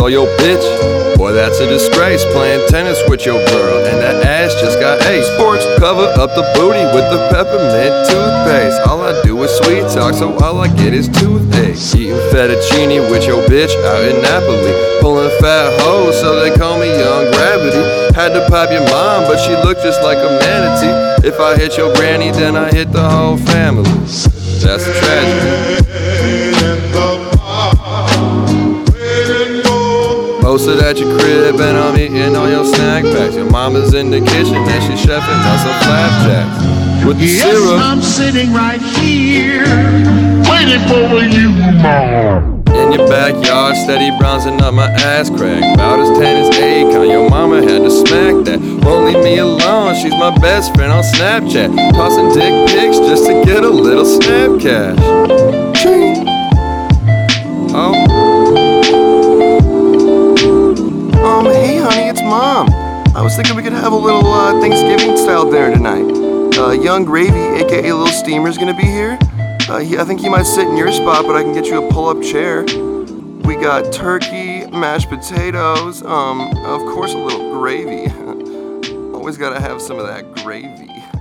call your bitch. Boy, that's a disgrace, playing tennis with your girl, and that ass just got ace. Sports cover up the booty with the peppermint toothpaste. All I do is sweet talk, so all I get is toothache. Eating fettuccine with your bitch out in Napoli, pulling fat hoes, so they call me Young Gravity. Had to pop your mom, but she looked just like a manatee. If I hit your granny, then I hit the whole family. That's a tragedy. Posted at your crib and I'm eating on your snack packs. Your mama's in the kitchen and she's chefing us some flapjacks with the syrup. I'm sitting right here waiting for you, Mom. In your backyard, steady bronzing up my ass crack. About as tan as Akon, your mama had to smack that. Won't leave me alone, she's my best friend on Snapchat. Tossing dick pics just to get a little snap cash. Hey honey, it's Mom. I was thinking we could have a little Thanksgiving style dinner tonight. Young Gravy, aka Little Steamer, is gonna be here. I think he might sit in your spot, but I can get you a pull-up chair. We got turkey, mashed potatoes, of course a little gravy. Always gotta have some of that gravy.